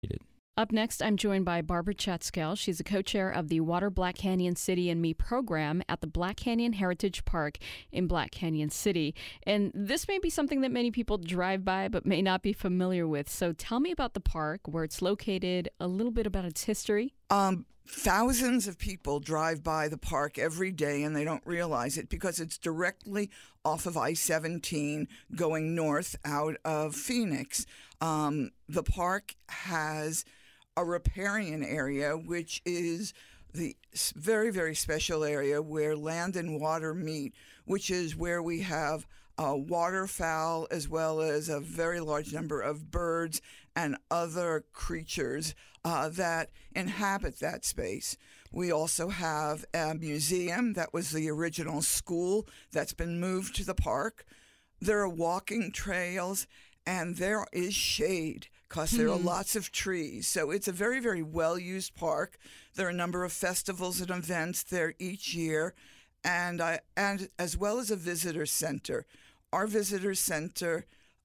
Up next, I'm joined by Barbara Chatskill. She's a co-chair of the Water Black Canyon City and Me program at the Black Canyon Heritage Park in Black Canyon City. And this may be something that many people drive by but may not be familiar with. So tell me about the park, where it's located, a little bit about its history. Thousands of people drive by the park every day and they don't realize it because it's directly off of I-17 going north out of Phoenix. The park has a riparian area, which is the very, very special area where land and water meet, which is where we have waterfowl as well as a very large number of birds and other creatures that inhabit that space. We also have a museum that was the original school that's been moved to the park. There are walking trails and there is shade because there are lots of trees. So it's a very, very well-used park. There are a number of festivals and events there each year, and as well as a visitor center. Our visitor center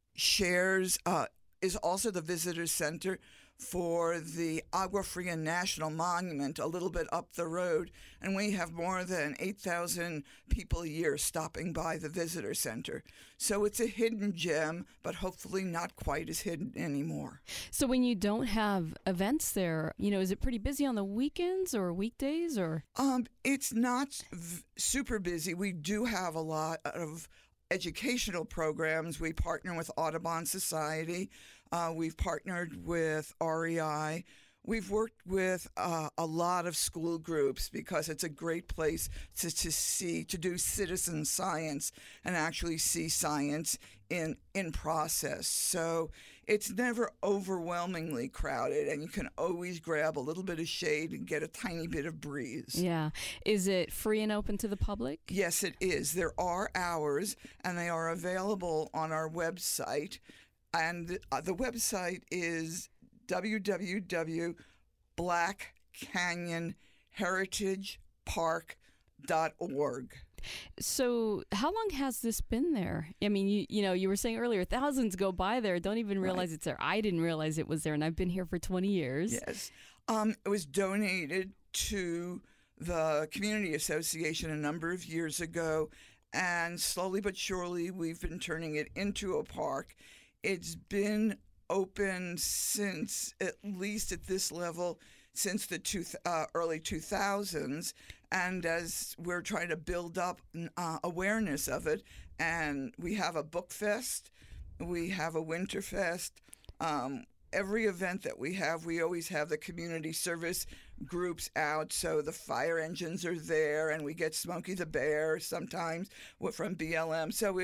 is also the visitor center for the Agua Fria National Monument a little bit up the road, and we have more than 8,000 people a year stopping by the visitor center. So it's a hidden gem, but hopefully not quite as hidden anymore. So when you don't have events there, is it pretty busy on the weekends or weekdays? Or it's not super busy. We do have a lot of educational programs. We partner with Audubon Society. We've partnered with REI. We've worked with a lot of school groups because it's a great place to do citizen science and actually see science in process. So it's never overwhelmingly crowded, and you can always grab a little bit of shade and get a tiny bit of breeze. Yeah. Is it free and open to the public? Yes, it is. There are hours, and they are available on our website. And the website is www.blackcanyonheritagepark.org. So how long has this been there? I mean, you were saying earlier, thousands go by there, don't even realize it's there. I didn't realize it was there, and I've been here for 20 years. Yes. It was donated to the Community Association a number of years ago, and slowly but surely we've been turning it into a park. It's been open since, at least at this level, since the early 2000s, and as we're trying to build up awareness of it, and we have a book fest, we have a winter fest. Every event that we have, we always have the community service groups out, so the fire engines are there, and we get Smokey the Bear sometimes from BLM. So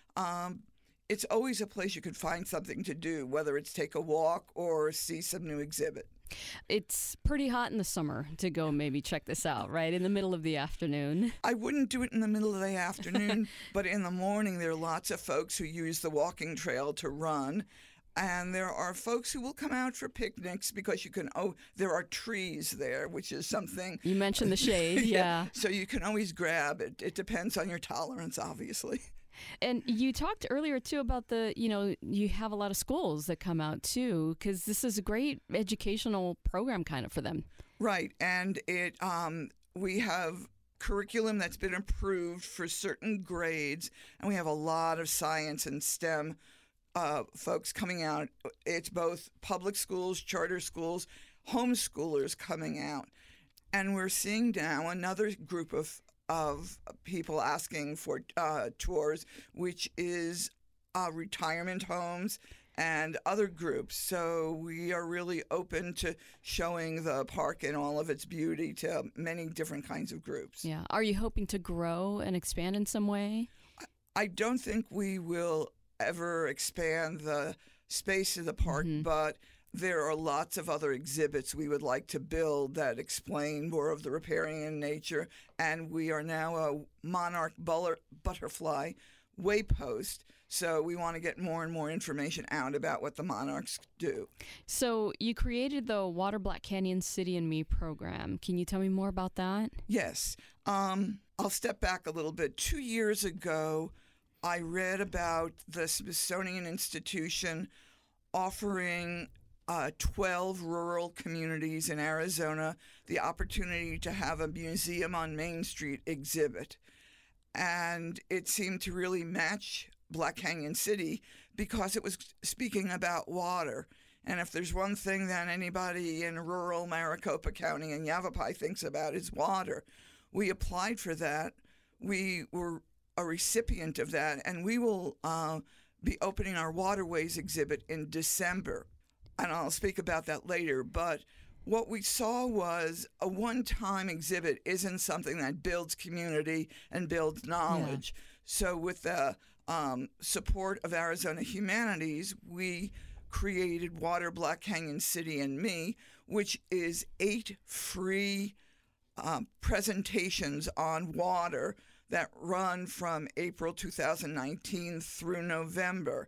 it's always a place you could find something to do, whether it's take a walk or see some new exhibit. It's pretty hot in the summer to go maybe check this out, right? In the middle of the afternoon. I wouldn't do it in the middle of the afternoon, but in the morning there are lots of folks who use the walking trail to run. And there are folks who will come out for picnics because there are trees there, which is something. You mentioned the shade, yeah. So you can always grab it. It depends on your tolerance, obviously. And you talked earlier, too, about you have a lot of schools that come out, too, because this is a great educational program kind of for them. Right. And we have curriculum that's been approved for certain grades, and we have a lot of science and STEM folks coming out. It's both public schools, charter schools, homeschoolers coming out. And we're seeing now another group of people asking for tours, which is retirement homes and other groups. So we are really open to showing the park in all of its beauty to many different kinds of groups. Yeah. Are you hoping to grow and expand in some way? I don't think we will ever expand the space of the park, but there are lots of other exhibits we would like to build that explain more of the riparian nature, and we are now a monarch butterfly waypost, so we want to get more and more information out about what the monarchs do. So you created the Water Black Canyon City and Me program. Can you tell me more about that? Yes. I'll step back a little bit. 2 years ago, I read about the Smithsonian Institution offering 12 rural communities in Arizona the opportunity to have a Museum on Main Street exhibit. And it seemed to really match Black Canyon City because it was speaking about water. And if there's one thing that anybody in rural Maricopa County and Yavapai thinks about, is water. We applied for that. We were a recipient of that, and we will be opening our waterways exhibit in December. And I'll speak about that later. But what we saw was a one-time exhibit isn't something that builds community and builds knowledge. Yeah. So with the support of Arizona Humanities, we created Water Black Canyon City and Me, which is 8 free presentations on water that run from April 2019 through November.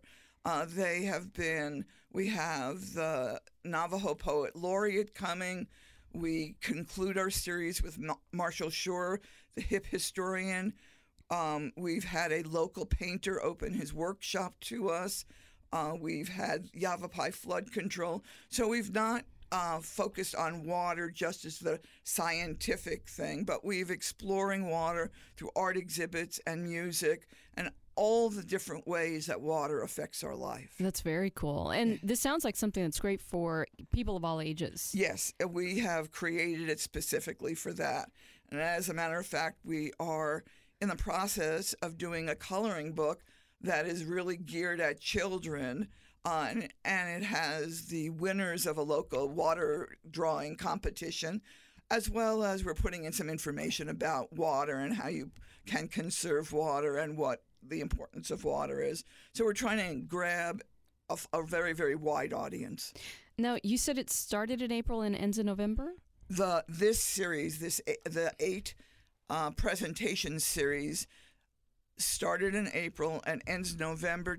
We have the Navajo Poet Laureate coming. We conclude our series with Marshall Shore, the hip historian. We've had a local painter open his workshop to us. We've had Yavapai flood control. So we've not focused on water just as the scientific thing, but we've exploring water through art exhibits and music and all the different ways that water affects our life. That's very cool. And this sounds like something that's great for people of all ages. Yes, we have created it specifically for that. And as a matter of fact, we are in the process of doing a coloring book that is really geared at children, and it has the winners of a local water drawing competition, as well as we're putting in some information about water and how you can conserve water and what the importance of water is. So we're trying to grab a very, very wide audience. Now, you said it started in April and ends in November? This series, the 8 presentation series, started in April and ends November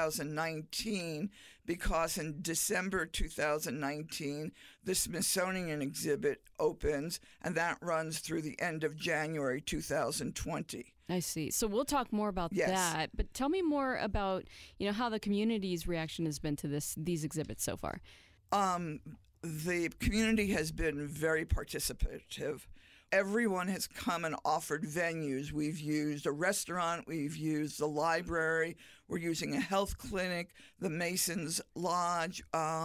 2019 because in December 2019 the Smithsonian exhibit opens, and that runs through the end of January 2020. I see. So we'll talk more about that, but tell me more about how the community's reaction has been to these exhibits so far. The community has been very participative. Everyone has come and offered venues. We've used a restaurant, we've used the library, we're using a health clinic, the Masons Lodge,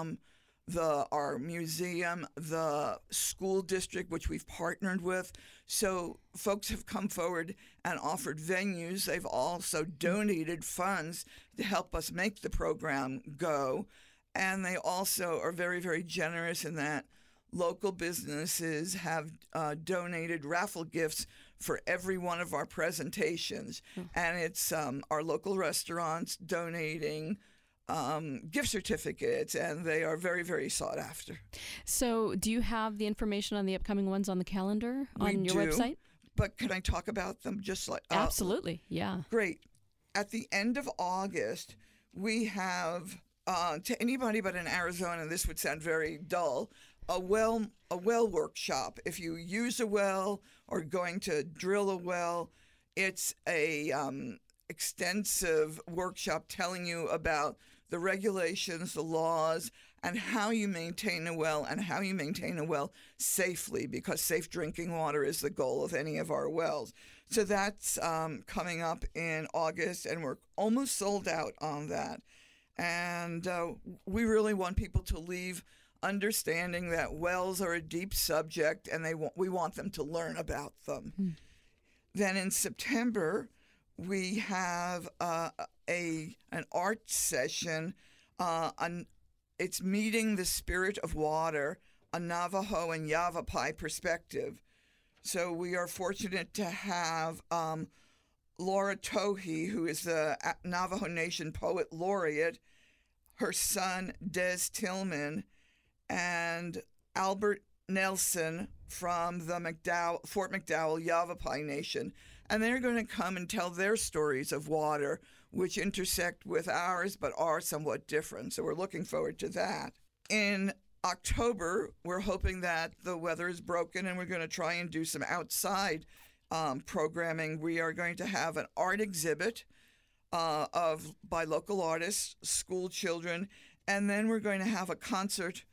our museum, the school district, which we've partnered with. So folks have come forward and offered venues. They've also donated funds to help us make the program go. And they also are very, very generous in that local businesses have donated raffle gifts for every one of our presentations. And it's our local restaurants donating gift certificates, and they are very, very sought after. So do you have the information on the upcoming ones on the calendar on your website? But can I talk about them just like... Absolutely, yeah. Great. At the end of August, we have, to anybody but in Arizona, this would sound very dull, a well workshop. If you use a well or going to drill a well, it's a extensive workshop telling you about the regulations, the laws, and how you maintain a well and how you maintain a well safely, because safe drinking water is the goal of any of our wells. So that's coming up in August, and we're almost sold out on that. And we really want people to leave understanding that wells are a deep subject, and we want them to learn about them. Then in September, we have an art session. It's Meeting the Spirit of Water, a Navajo and Yavapai perspective. So we are fortunate to have Laura Tohe, who is the Navajo Nation Poet Laureate, her son Des Tillman, and Albert Nelson from the Fort McDowell Yavapai Nation. And they're going to come and tell their stories of water, which intersect with ours but are somewhat different. So we're looking forward to that. In October, we're hoping that the weather is broken and we're going to try and do some outside programming. We are going to have an art exhibit by local artists, school children, and then we're going to have a concert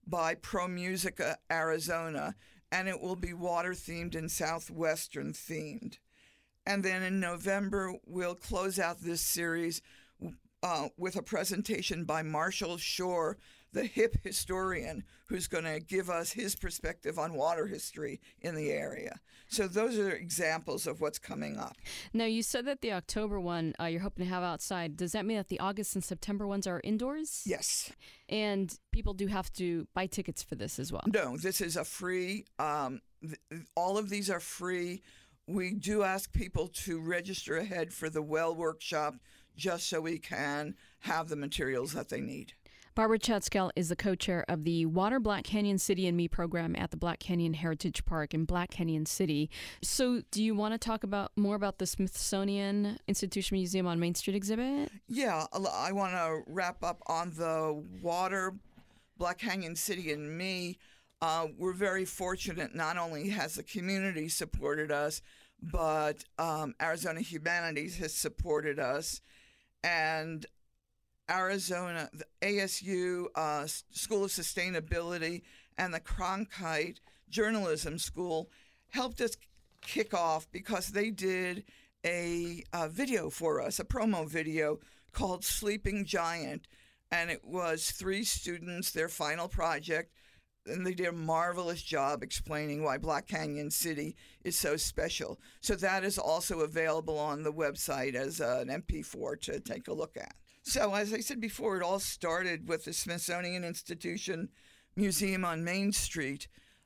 by Pro Musica Arizona, and it will be water themed and Southwestern themed. And then in November, we'll close out this series with a presentation by Marshall Shore, the hip historian, who's going to give us his perspective on water history in the area. So those are examples of what's coming up. Now, you said that the October one you're hoping to have outside. Does that mean that the August and September ones are indoors? Yes. And people do have to buy tickets for this as well? No, this is a free, all of these are free. We do ask people to register ahead for the well workshop just so we can have the materials that they need. Barbara Chatzkel is the co-chair of the Water Black Canyon City and Me program at the Black Canyon Heritage Park in Black Canyon City. So do you want to talk more about the Smithsonian Institution Museum on Main Street exhibit? Yeah, I want to wrap up on the Water Black Canyon City and Me. We're very fortunate. Not only has the community supported us, but Arizona Humanities has supported us. And Arizona, the ASU School of Sustainability, and the Cronkite Journalism School helped us kick off because they did a video for us, a promo video called Sleeping Giant. And it was 3 students, their final project, and they did a marvelous job explaining why Black Canyon City is so special. So that is also available on the website as an MP4 to take a look at. So as I said before, it all started with the Smithsonian Institution Museum on Main Street.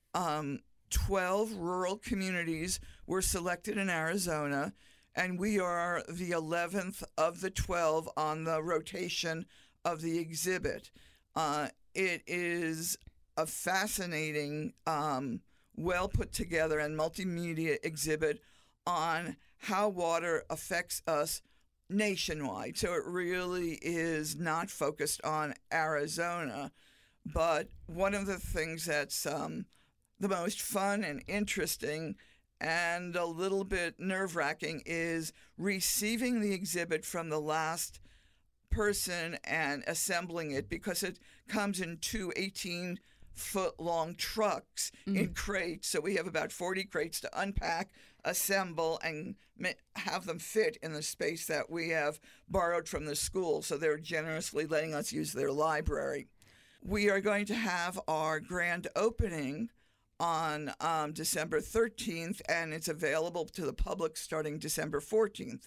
12 rural communities were selected in Arizona, and we are the 11th of the 12 on the rotation of the exhibit. It is a fascinating, well put together and multimedia exhibit on how water affects us nationwide. So it really is not focused on Arizona, but one of the things that's the most fun and interesting and a little bit nerve-wracking is receiving the exhibit from the last person and assembling it, because it comes in 2 18-foot-long trucks in crates. So we have about 40 crates to unpack, assemble, and have them fit in the space that we have borrowed from the school. So they're generously letting us use their library. We are going to have our grand opening on December 13th, and it's available to the public starting December 14th.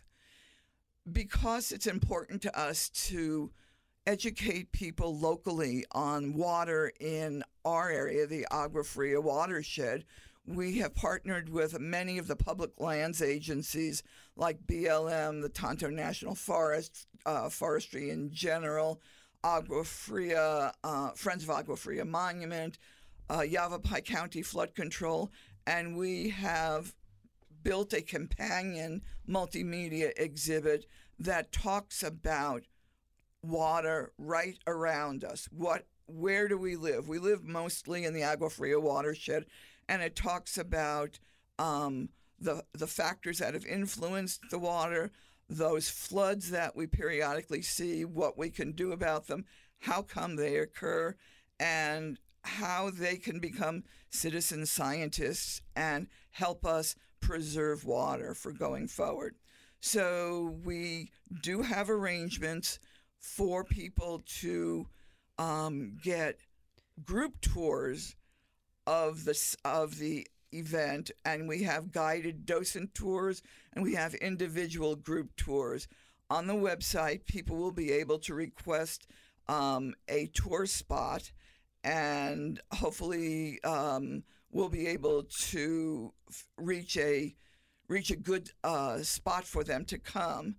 Because it's important to us to educate people locally on water in our area, the Agua Fria watershed, we have partnered with many of the public lands agencies like BLM, the Tonto National Forest, Forestry in general, Agua Fria, Friends of Agua Fria Monument, Yavapai County Flood Control, and we have built a companion multimedia exhibit that talks about water right around us. Where do we live? We live mostly in the Agua Fria watershed, and it talks about the factors that have influenced the water, those floods that we periodically see, what we can do about them, how come they occur, and how they can become citizen scientists and help us preserve water for going forward. So we do have arrangements for people to get group tours of the event, and we have guided docent tours and we have individual group tours. On the website, people will be able to request a tour spot, and hopefully we'll be able to reach a good spot for them to come.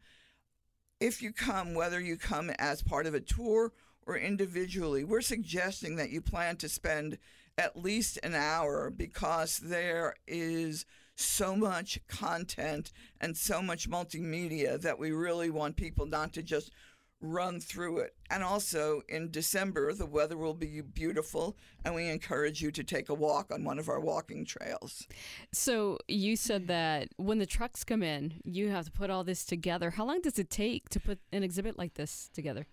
If you come, whether you come as part of a tour or individually, we're suggesting that you plan to spend at least an hour, because there is so much content and so much multimedia that we really want people not to just run through it. And also in December, the weather will be beautiful, and we encourage you to take a walk on one of our walking trails. So you said that when the trucks come in, you have to put all this together. How long does it take to put an exhibit like this together?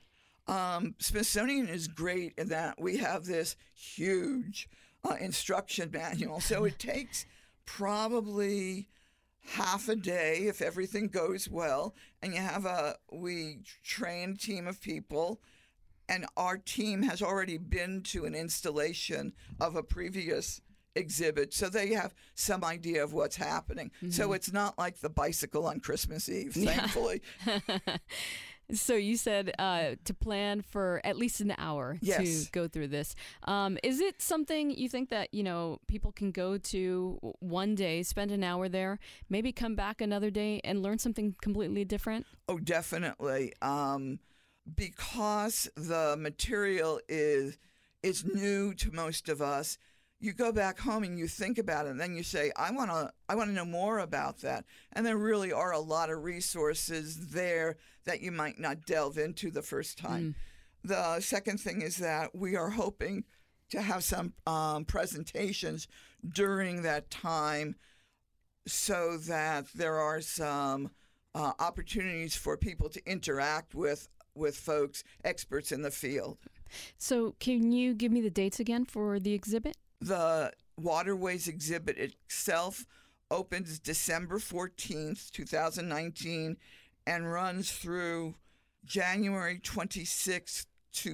Smithsonian is great in that we have this huge instruction manual. So it takes probably half a day if everything goes well, and we train a team of people, and our team has already been to an installation of a previous exhibit, so they have some idea of what's happening. Mm-hmm. So it's not like the bicycle on Christmas Eve, thankfully. So you said to plan for at least an hour to go through this. Is it something you think that, people can go to one day, spend an hour there, maybe come back another day and learn something completely different? Oh, definitely. Because the material is new to most of us, you go back home and you think about it, and then you say, I want to know more about that. And there really are a lot of resources there that you might not delve into the first time. The second thing is that we are hoping to have some presentations during that time so that there are some opportunities for people to interact with folks, experts in the field. So can you give me the dates again for the exhibit? The Waterways exhibit itself opens December 14th, 2019, and runs through January 26th,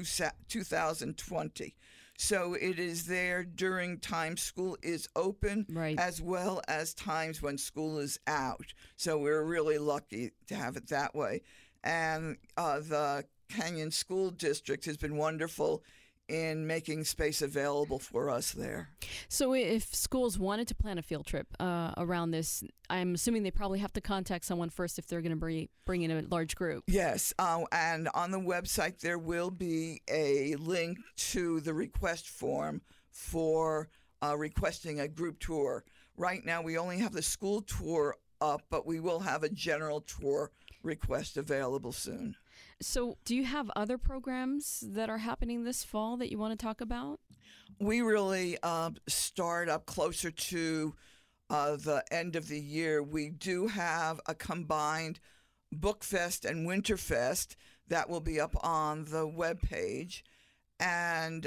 2020. So it is there during times school is open, right, as well as times when school is out. So we're really lucky to have it that way. And the Canyon School District has been wonderful in making space available for us there. So if schools wanted to plan a field trip around this, I'm assuming they probably have to contact someone first if they're going to bring in a large group. Yes, and on the website there will be a link to the request form for requesting a group tour. Right now we only have the school tour up, but we will have a general tour request available soon. So do you have other programs that are happening this fall that you want to talk about? We really start up closer to the end of the year. We do have a combined Book Fest and Winter Fest that will be up on the webpage. And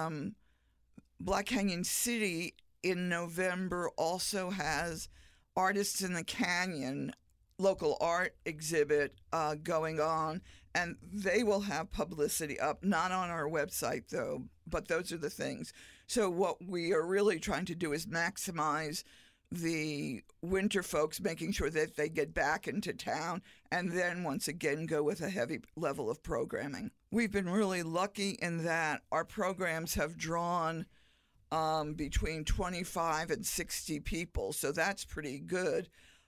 Black Canyon City in November also has Artists in the Canyon local art exhibit going on, and they will have publicity up, not on our website though, but those are the things. So what we are really trying to do is maximize the winter folks, making sure that they get back into town, and then once again go with a heavy level of programming. We've been really lucky in that our programs have drawn between 25 and 60 people, so that's pretty good.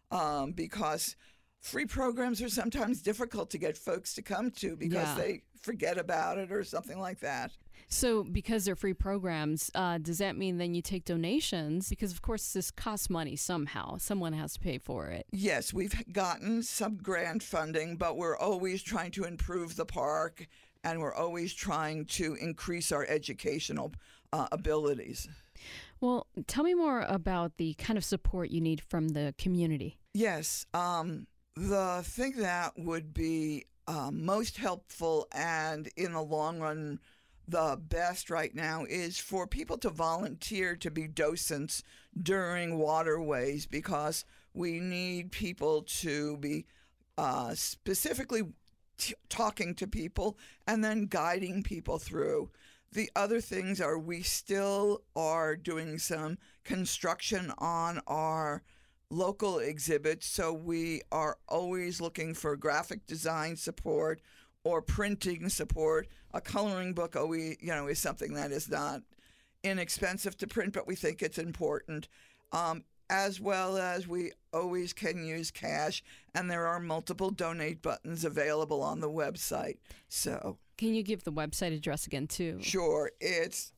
Because free programs are sometimes difficult to get folks to come to because they forget about it or something like that. So because they're free programs, does that mean then you take donations? Because, of course, this costs money somehow. Someone has to pay for it. Yes, we've gotten some grant funding, but we're always trying to improve the park, and we're always trying to increase our educational abilities. Well, tell me more about the kind of support you need from the community. Yes. The thing that would be most helpful and in the long run the best right now is for people to volunteer to be docents during Waterways, because we need people to be specifically talking to people and then guiding people through. The other things are we still are doing some construction on our local exhibits, so we are always looking for graphic design support or printing support. A coloring book always, is something that is not inexpensive to print, but we think it's important. As well as we always can use cash, and there are multiple donate buttons available on the website. So, can you give the website address again, too? Sure. It's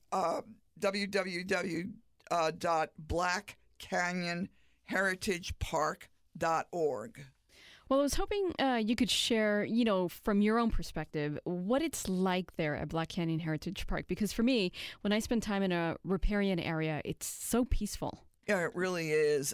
www.blackcanyonheritagepark.org. Well, I was hoping you could share, from your own perspective, what it's like there at Black Canyon Heritage Park. Because for me, when I spend time in a riparian area, it's so peaceful. Yeah, it really is.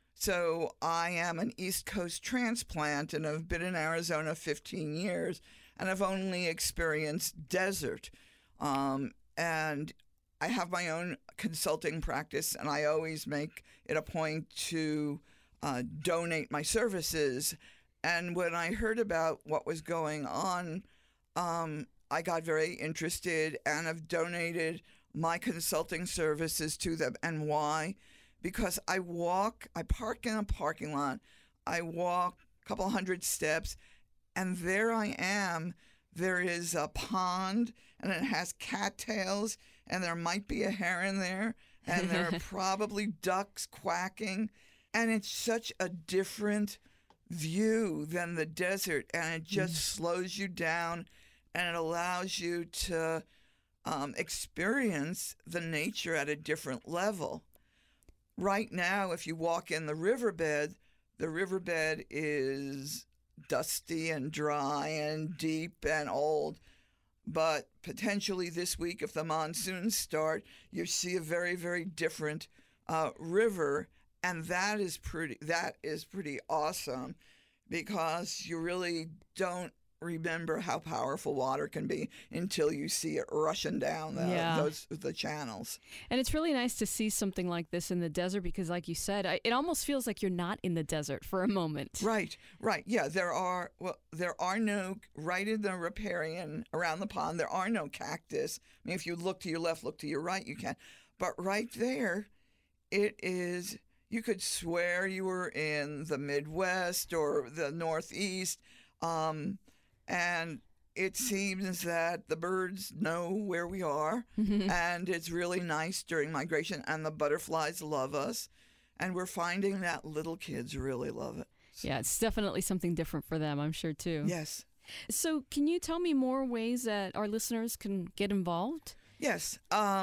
So I am an East Coast transplant and have been in Arizona 15 years. and I've only experienced desert. And I have my own consulting practice, and I always make it a point to donate my services. And when I heard about what was going on, I got very interested and have donated my consulting services to them. And why? Because I park in a parking lot, I walk a couple hundred steps, and there I am. There is a pond, and it has cattails, and there might be a heron there, and there are probably ducks quacking, and it's such a different view than the desert, and it just slows you down, and it allows you to experience the nature at a different level. Right now, if you walk in the riverbed is dusty and dry and deep and old. But potentially this week, if the monsoons start, you see a very, very different river, and that is pretty awesome, because you really don't remember how powerful water can be until you see it rushing down the channels. And it's really nice to see something like this in the desert, because like you said, it almost feels like you're not in the desert for a moment. Right. Yeah, there are no, right in the riparian around the pond, there are no cactus. I mean, if you look to your left, look to your right, you can. But right there, it is, you could swear you were in the Midwest or the Northeast. And it seems that the birds know where we are, and it's really nice during migration, and the butterflies love us, and we're finding that little kids really love it. Yeah, it's definitely something different for them, I'm sure, too. Yes. So can you tell me more ways that our listeners can get involved? Yes.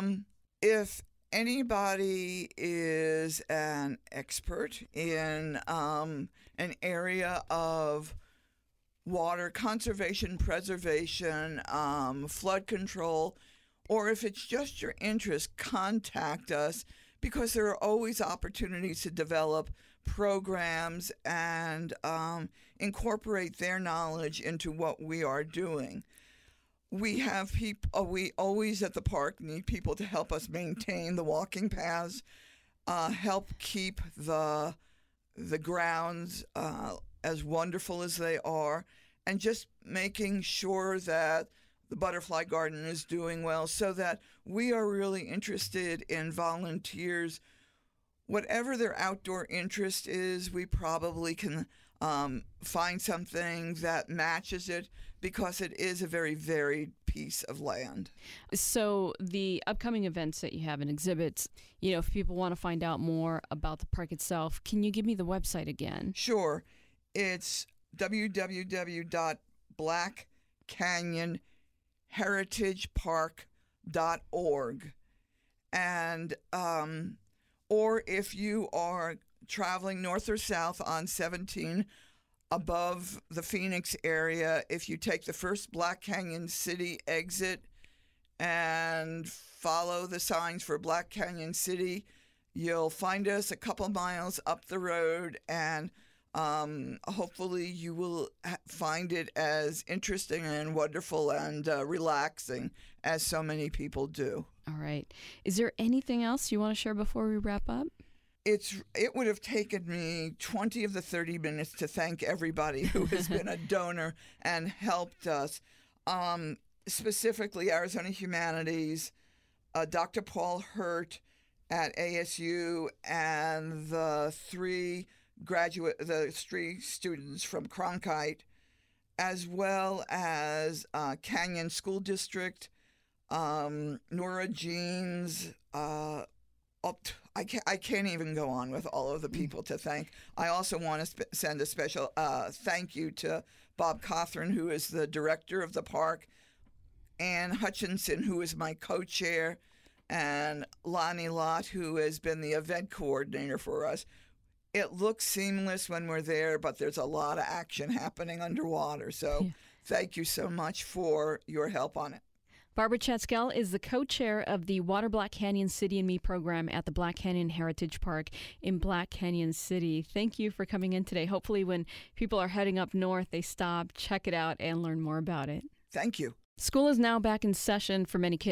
If anybody is an expert in an area of water conservation, preservation, flood control, or if it's just your interest, contact us, because there are always opportunities to develop programs and incorporate their knowledge into what we are doing. We have people, we always at the park need people to help us maintain the walking paths, help keep the grounds as wonderful as they are, and just making sure that the butterfly garden is doing well, so that we are really interested in volunteers. Whatever their outdoor interest is, we probably can find something that matches it, because it is a very varied piece of land. So the upcoming events that you have and exhibits, if people want to find out more about the park itself, can you give me the website again? Sure. It's www.blackcanyonheritagepark.org. And or if you are traveling north or south on 17 above the Phoenix area, if you take the first Black Canyon City exit and follow the signs for Black Canyon City, you'll find us a couple miles up the road, and hopefully you will find it as interesting and wonderful and relaxing as so many people do. All right. Is there anything else you want to share before we wrap up? It would have taken me 20 of the 30 minutes to thank everybody who has been a donor and helped us. Specifically, Arizona Humanities, Dr. Paul Hurt at ASU, and the three students from Cronkite, as well as Canyon School District, Nora Jeans. I can't even go on with all of the people to thank. I also want to send a special thank you to Bob Cothran, who is the director of the park, Ann Hutchinson, who is my co-chair, and Lonnie Lott, who has been the event coordinator for us. It looks seamless when we're there, but there's a lot of action happening underwater. So Thank you so much for your help on it. Barbara Chatzkel is the co-chair of the Water Black Canyon City and Me program at the Black Canyon Heritage Park in Black Canyon City. Thank you for coming in today. Hopefully when people are heading up north, they stop, check it out, and learn more about it. Thank you. School is now back in session for many kids.